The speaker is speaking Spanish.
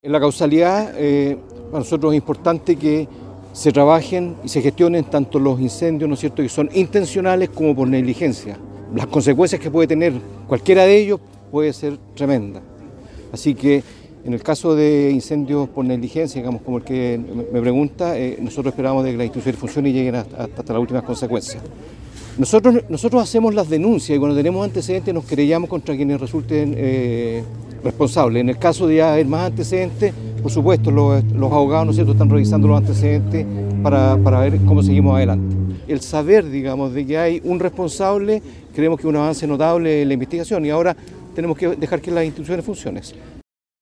En la causalidad, para nosotros es importante que se trabajen y se gestionen tanto los incendios, ¿no es cierto?, que son intencionales como por negligencia. Las consecuencias que puede tener cualquiera de ellos puede ser tremenda. Así que en el caso de incendios por negligencia, digamos, como el que me pregunta, nosotros esperamos de que las instituciones funcionen y lleguen hasta las últimas consecuencias. Nosotros hacemos las denuncias y cuando tenemos antecedentes nos querellamos contra quienes resulten responsables. En el caso de haber más antecedentes, por supuesto, los abogados, ¿no es cierto?, están revisando los antecedentes para ver cómo seguimos adelante. El saber, digamos, de que hay un responsable, creemos que es un avance notable en la investigación y ahora tenemos que dejar que las instituciones funcionen.